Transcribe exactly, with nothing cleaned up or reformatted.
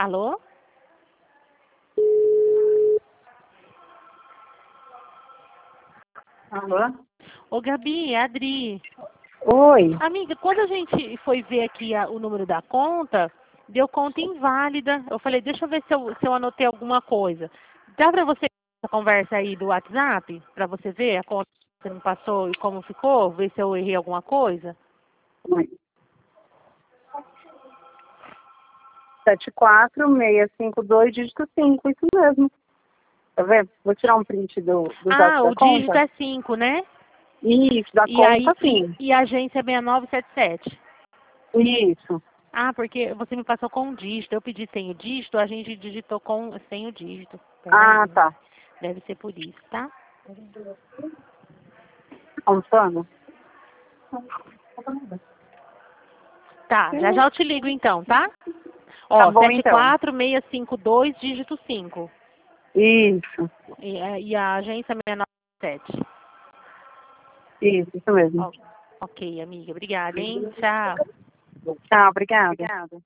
Alô? Alô? Ô, Gabi, é a Adri. Oi. Amiga, quando a gente foi ver aqui a- o número da conta, deu conta inválida. Eu falei, deixa eu ver se eu, se eu anotei alguma coisa. Dá pra você essa conversa aí do WhatsApp? Pra você ver a conta que você me passou e como ficou? Ver se eu errei alguma coisa? sete quatro seis cinco dois, dígito cinco, isso mesmo. Tá vendo? Vou tirar um print do, dos dados Ah, da o dígito conta. é cinco, né? Isso, da E aí, conta e, sim. e a agência é seis nove sete sete. Isso. Ah, porque você me passou com um dígito. Eu pedi sem o dígito, a gente digitou com sem o dígito. Ah, Peraí. tá. Deve ser por isso, tá? Almoçando? Tá, já já eu te ligo então, tá? Tá Ó, bom sete então. quatro seis cinco dois, dígito cinco. Isso. E, a- e a agência seis nove sete. Isso, isso mesmo. Ó, ok, amiga. Obrigada, hein? Tchau. Tá, obrigada.